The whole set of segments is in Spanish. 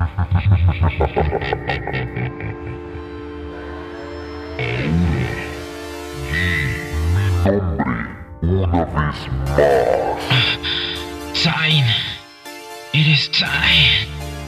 Una vez más. Tain, eres Tain.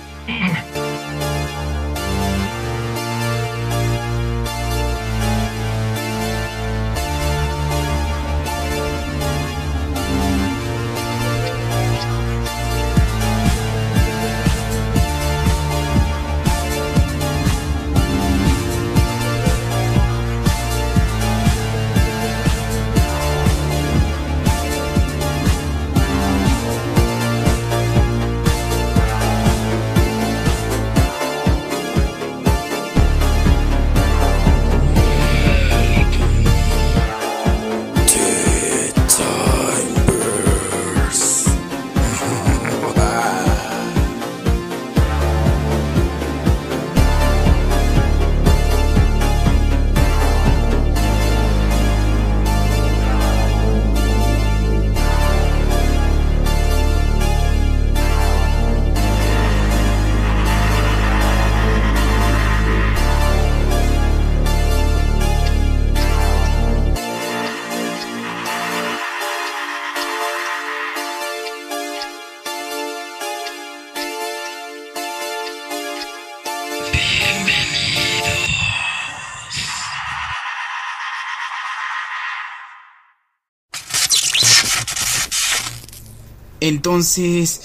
Entonces,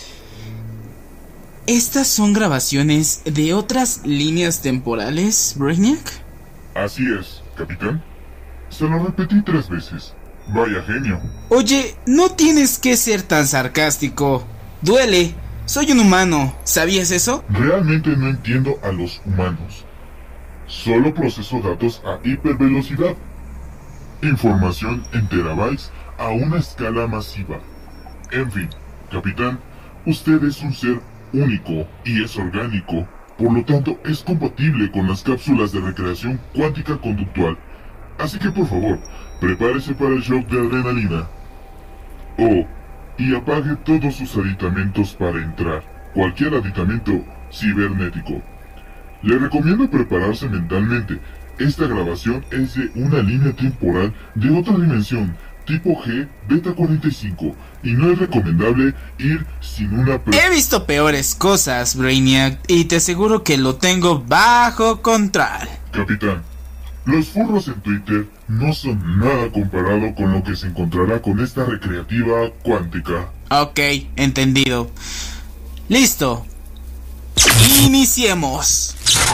¿estas son grabaciones de otras líneas temporales, Brainiac? Así es, capitán. Se lo repetí 3 veces. Vaya genio. Oye, no tienes que ser tan sarcástico. Duele. Soy un humano. ¿Sabías eso? Realmente no entiendo a los humanos. Solo proceso datos a hipervelocidad. Información en terabytes a una escala masiva. En fin, capitán, usted es un ser único y es orgánico. Por lo tanto, es compatible con las cápsulas de recreación cuántica conductual. Así que por favor, prepárese para el shock de adrenalina. Oh, y apague todos sus aditamentos para entrar. Cualquier aditamento cibernético. Le recomiendo prepararse mentalmente. Esta grabación es de una línea temporal de otra dimensión, tipo G Beta 45, y no es recomendable ir sin una He visto peores cosas, Brainiac, y te aseguro que lo tengo bajo control. Capitán, los furros en Twitter no son nada comparado con lo que se encontrará con esta recreativa cuántica. Ok, entendido. Listo. Iniciemos.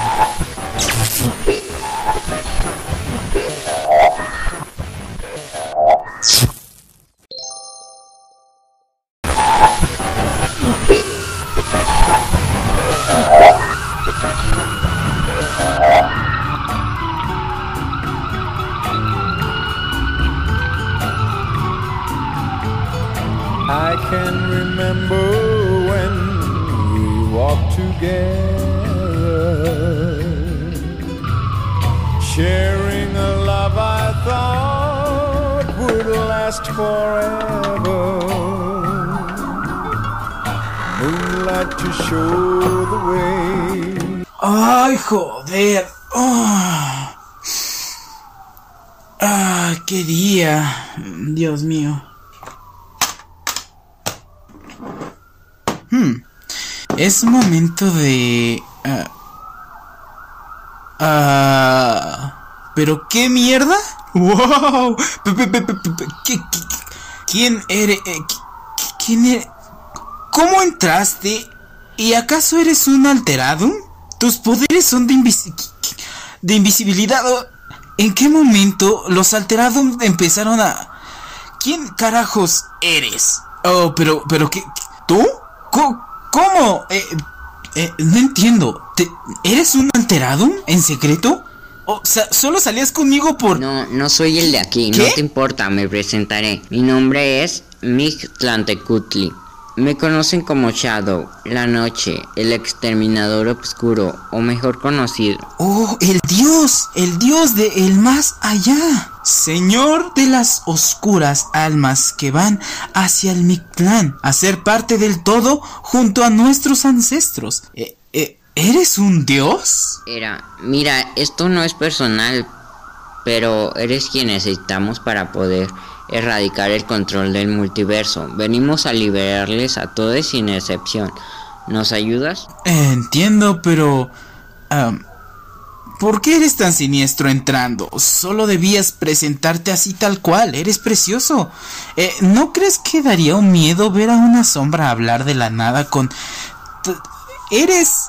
I can remember when we walked together, sharing a love I thought would last forever. Moonlight to show the way. Ay, joder. Qué día. Dios mío. Es momento de... ¿Pero qué mierda? ¡Wow! ¿Quién eres? ¿Quién eres? ¿Cómo entraste? ¿Y acaso eres un alterado? ¿Tus poderes son de invisibilidad? ¿En qué momento los alterados empezaron a...? ¿Quién carajos eres? Oh, pero ¿qué? ¿Tú? ¿Cómo? No entiendo. ¿Eres un alterado? ¿En secreto? O sea, ¿solo salías conmigo por...? No soy el de aquí. ¿Qué? No te importa, me presentaré. Mi nombre es Mictlantecutli. Me conocen como Shadow, la noche, el exterminador oscuro, o mejor conocido. ¡Oh, el dios de el más allá! Señor de las oscuras almas que van hacia el Mictlán, a ser parte del todo junto a nuestros ancestros. ¿Eres un dios? Mira, esto no es personal, pero eres quien necesitamos para poder erradicar el control del multiverso. Venimos a liberarles a todos sin excepción. ¿Nos ayudas? Entiendo, pero... ¿por qué eres tan siniestro entrando? Solo debías presentarte así tal cual, eres precioso. ¿No crees que daría un miedo ver a una sombra hablar de la nada con... Eres...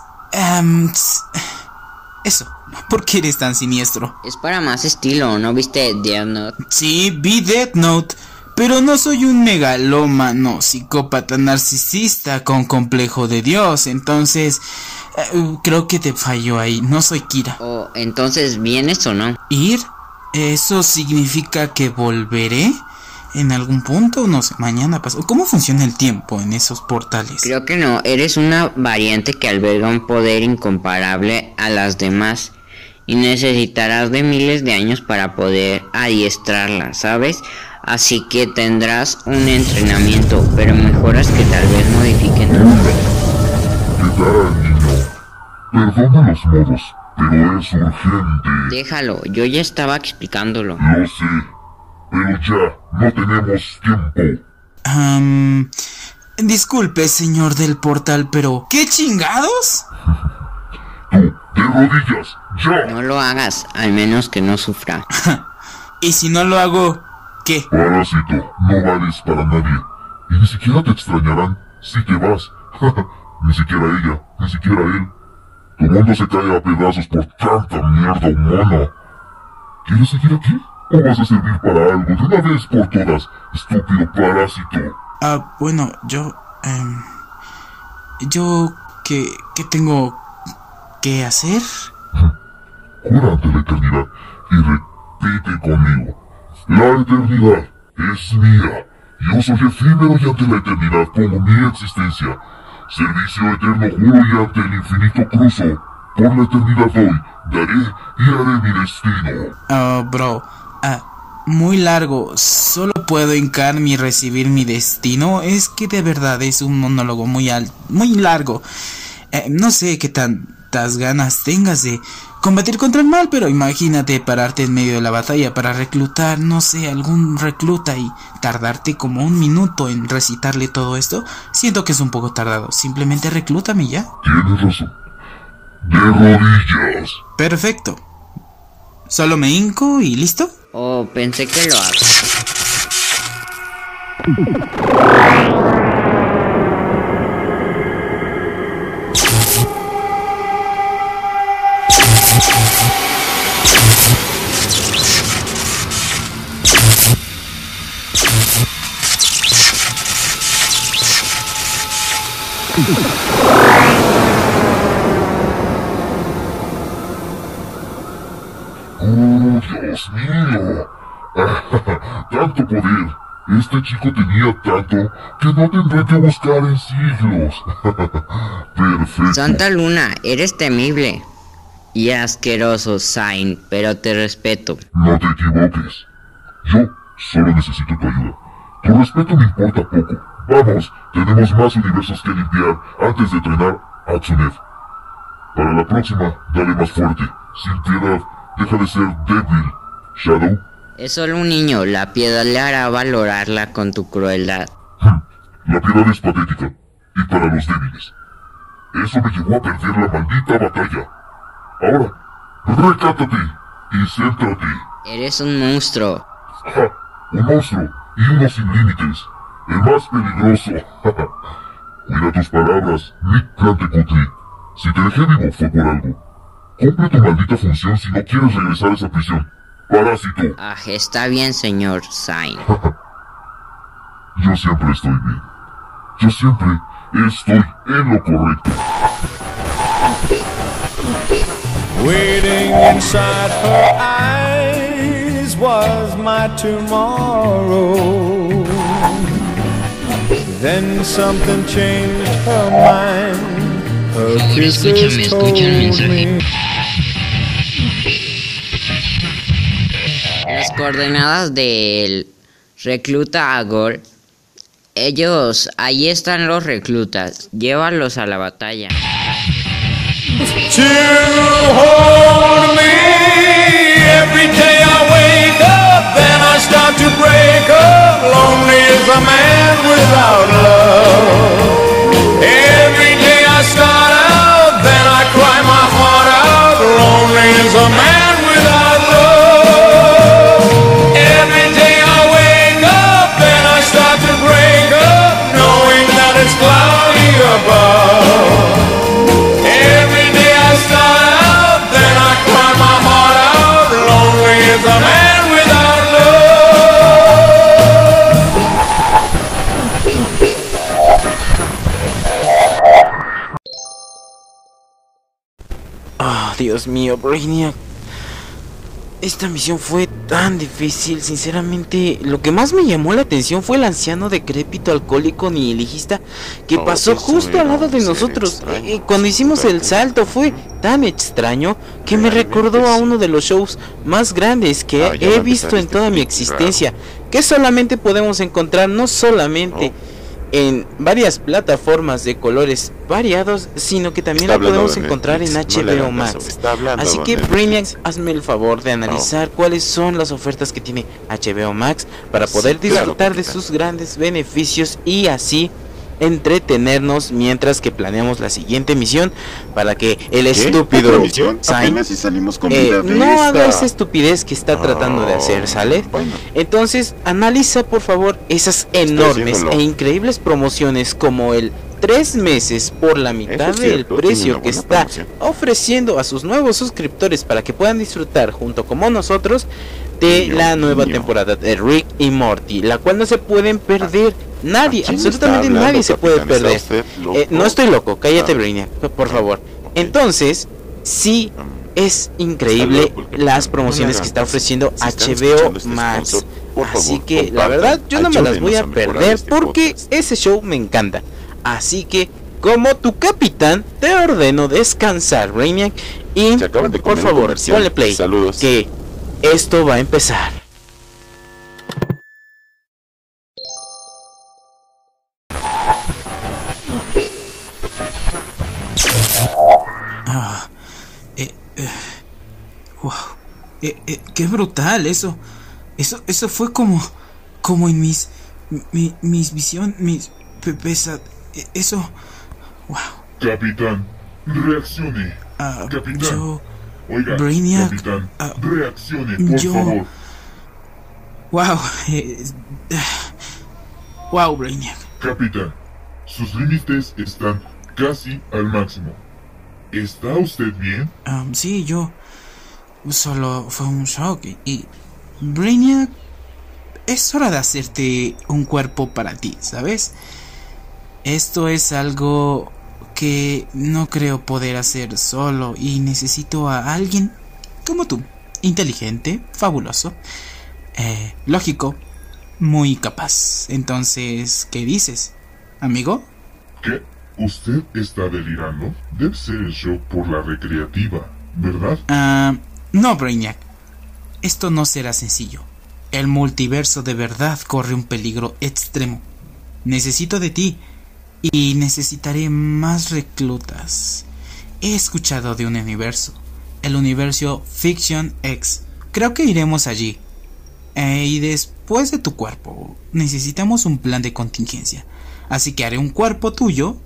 Eso, ¿por qué eres tan siniestro? Es para más estilo, ¿no viste Death Note? Sí, vi Death Note, pero no soy un megalómano, psicópata narcisista con complejo de Dios, entonces... creo que te falló ahí, no soy Kira. Oh, entonces, ¿vienes o no? ¿Ir? ¿Eso significa que volveré? ¿En algún punto? No sé, mañana pasó. ¿Cómo funciona el tiempo en esos portales? Creo que no, eres una variante que alberga un poder incomparable a las demás y necesitarás de miles de años para poder adiestrarla, ¿sabes? Así que tendrás un entrenamiento, pero mejoras que tal vez modifiquen tu... ¿Qué tal, niño? Perdona los modos, pero es urgente. Déjalo, yo ya estaba explicándolo. Lo sé, pero ya no tenemos tiempo. Disculpe, señor del portal, pero... ¿qué chingados? Tú, de rodillas, ya. No lo hagas, al menos que no sufra. Y si no lo hago, ¿qué? Parásito, no vales para nadie. Y ni siquiera te extrañarán si te vas. Ni siquiera ella, ni siquiera él. Tu mundo se cae a pedazos por tanta mierda humana. ¿Quieres seguir aquí? ¿O vas a servir para algo de una vez por todas, estúpido parásito? Bueno, ¿qué tengo que hacer? Jura ante la eternidad y repite conmigo. La eternidad es mía. Yo soy efímero y ante la eternidad pongo mi existencia. Servicio eterno juro y ante el infinito cruzo. Por la eternidad doy, daré y haré mi destino. Bro, muy largo. Solo puedo hincarme y recibir mi destino. Es que de verdad es un monólogo muy largo. No sé qué tantas ganas tengas de combatir contra el mal, pero imagínate pararte en medio de la batalla para reclutar, no sé, algún recluta y tardarte como un minuto en recitarle todo esto. Siento que es un poco tardado. Simplemente reclútame ya. Tienes razón. De rodillas. Perfecto. Solo me hinco y listo. Oh, pensé que lo hago. ¡Oh, Dios mío! ¡Tanto poder! Este chico tenía tanto que no tendré que buscar en siglos. Perfecto. Santa Luna, eres temible y asqueroso, Zain, pero te respeto. No te equivoques. Yo solo necesito tu ayuda. Tu respeto me importa poco. Vamos, tenemos más universos que limpiar antes de entrenar a Tsunev. Para la próxima, dale más fuerte, sin piedad. Deja de ser débil, Shadow. Es solo un niño, la piedad le hará valorarla con tu crueldad. La piedad es patética, y para los débiles. Eso me llevó a perder la maldita batalla. Ahora, recátate y céntrate. Eres un monstruo. ¡Ja! Un monstruo y uno sin límites. El más peligroso. Cuida tus palabras, Nick Plantecutli. Si te dejé vivo fue por algo. Cumple tu maldita función si no quieres regresar a esa prisión. ¡Parásito! Está bien, señor Zain. Yo siempre estoy bien. Yo siempre estoy en lo correcto. Waiting inside her eyes was my tomorrow. Then something changed her mind. Her Por favor, kisses escucha el told mensaje. me. Las coordenadas del recluta Agor. Ahí están los reclutas. Llévalos a la batalla. to hold me. Every day I wake up, then I start to break up. Lonely is a man without love. Every day I start out, then I cry my heart out. Lonely is a man without love. Every day I wake up, then I start to break up, knowing that it's cloudy above. Every day I start out, then I cry my heart out. Lonely is a man without love. Ah, Dios mío, Brainiac. Esta misión fue tan difícil, sinceramente. Lo que más me llamó la atención fue el anciano decrépito alcohólico nihilista que pasó justo al lado de nosotros. Cuando hicimos el salto fue tan extraño que me recordó a uno de los shows más grandes que he visto en toda mi existencia, que solamente podemos encontrar no solamente en varias plataformas de colores variados, sino que también la podemos encontrar en HBO Max. Así que Brainiac, hazme el favor de analizar cuáles son las ofertas que tiene HBO Max para poder disfrutar de sus grandes beneficios y así entretenernos mientras que planeamos la siguiente misión para que el estúpido Zain no haga esa estupidez que está tratando de hacer, ¿sale? Entonces analiza por favor esas enormes e increíbles promociones como el 3 meses por la mitad del precio que está ofreciendo a sus nuevos suscriptores para que puedan disfrutar junto como nosotros de la nueva temporada de Rick y Morty, la cual no se pueden perder. Nadie, absolutamente nadie se puede perder. No estoy loco, cállate Brainiac, por favor. Entonces, sí es increíble las promociones que está ofreciendo HBO Max. Así que la verdad yo no me las voy a perder porque ese show me encanta. Así que como tu capitán te ordeno descansar, Brainiac, y por favor ponle play, que esto va a empezar. Wow, qué brutal eso fue como en mis visión, mis pesas, eso, wow. Capitán, reaccione. Capitán, oiga, Brainiac, capitán, reaccione, por favor. Wow, wow, Brainiac. Capitán, sus límites están casi al máximo. ¿Está usted bien? Sí, yo solo fue un shock y Brainiac, es hora de hacerte un cuerpo para ti, ¿sabes? Esto es algo que no creo poder hacer solo y necesito a alguien como tú, inteligente, fabuloso, lógico, muy capaz. Entonces, ¿qué dices, amigo? ¿Qué? ¿Usted está delirando? Debe ser el show por la recreativa, ¿verdad? No, Brainiac. Esto no será sencillo. El multiverso de verdad corre un peligro extremo. Necesito de ti y necesitaré más reclutas. He escuchado de un universo, el universo Fiction X. Creo que iremos allí. Y después de tu cuerpo, necesitamos un plan de contingencia. Así que haremos un cuerpo tuyo,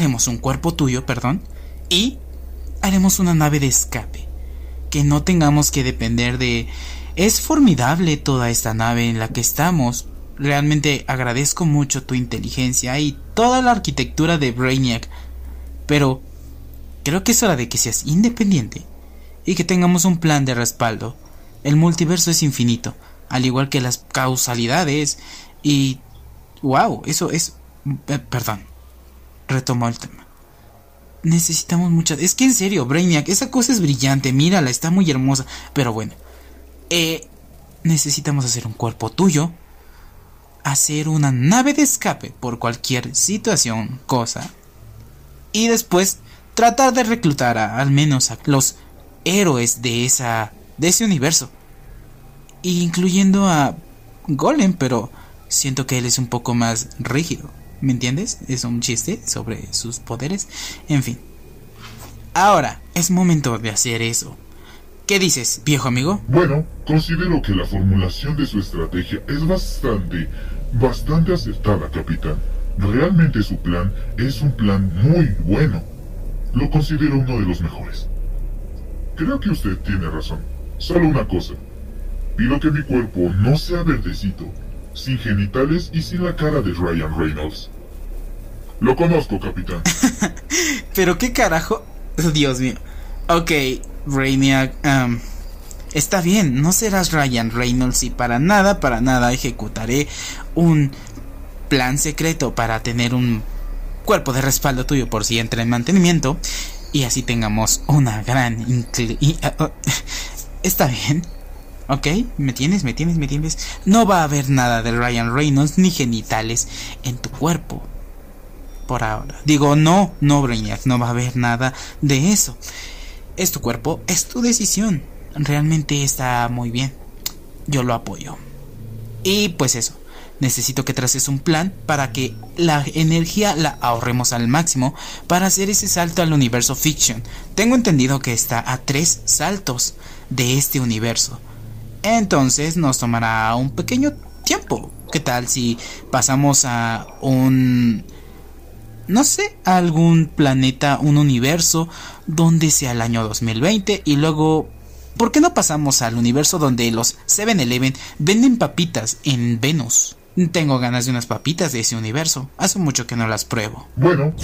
y haremos una nave de escape. Que no tengamos que depender de... Es formidable toda esta nave en la que estamos. Realmente agradezco mucho tu inteligencia y toda la arquitectura de Brainiac. Pero creo que es hora de que seas independiente y que tengamos un plan de respaldo. El multiverso es infinito, al igual que las causalidades. Y... wow, eso es... perdón. Retomo el tema. Necesitamos muchas... Es que en serio, Brainiac, esa cosa es brillante. Mírala, está muy hermosa. Pero bueno. Necesitamos hacer un cuerpo tuyo. Hacer una nave de escape por cualquier situación, cosa. Y después tratar de reclutar al menos a los héroes de ese universo. Incluyendo a Golem, pero siento que él es un poco más rígido. ¿Me entiendes? Es un chiste sobre sus poderes. En fin. Ahora, es momento de hacer eso. ¿Qué dices, viejo amigo? Bueno, considero que la formulación de su estrategia es bastante acertada, capitán. Realmente su plan es un plan muy bueno. Lo considero uno de los mejores. Creo que usted tiene razón. Solo una cosa. Pido que mi cuerpo no sea verdecito, sin genitales y sin la cara de Ryan Reynolds. Lo conozco, capitán. ¿Pero qué carajo? Dios mío. Ok, Brainiac, está bien, no serás Ryan Reynolds y para nada ejecutaré un plan secreto para tener un cuerpo de respaldo tuyo por si entra en mantenimiento y así tengamos una gran está bien. Ok, ¿me tienes? No va a haber nada de Ryan Reynolds ni genitales en tu cuerpo. Por ahora. Digo, no, Brainiac, no va a haber nada de eso. Es tu cuerpo, es tu decisión. Realmente está muy bien. Yo lo apoyo. Y pues eso. Necesito que traces un plan para que la energía la ahorremos al máximo para hacer ese salto al universo fiction. Tengo entendido que está a 3 saltos de este universo. Entonces nos tomará un pequeño tiempo. ¿Qué tal si pasamos a algún planeta, un universo donde sea el año 2020 y luego, ¿por qué no pasamos al universo donde los 7-Eleven venden papitas en Venus? Tengo ganas de unas papitas de ese universo. Hace mucho que no las pruebo. Bueno.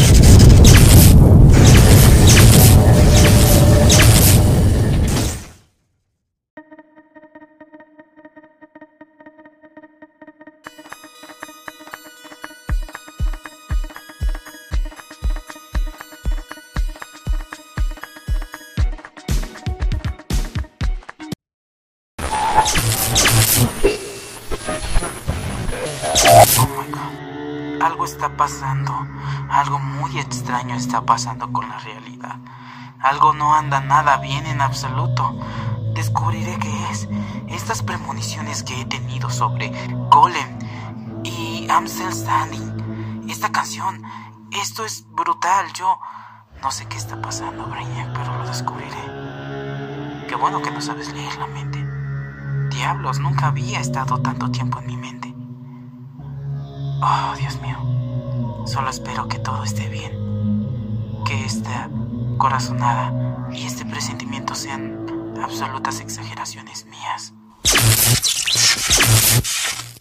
Algo está pasando, algo muy extraño está pasando con la realidad. Algo no anda nada bien en absoluto. Descubriré qué es. Estas premoniciones que he tenido sobre Golem y I'm Still Standing. Esta canción, esto es brutal. Yo no sé qué está pasando, Brainiac, pero lo descubriré. Qué bueno que no sabes leer la mente. Diablos, nunca había estado tanto tiempo en mi mente. Oh, Dios mío. Solo espero que todo esté bien. Que esta corazonada y este presentimiento sean absolutas exageraciones mías.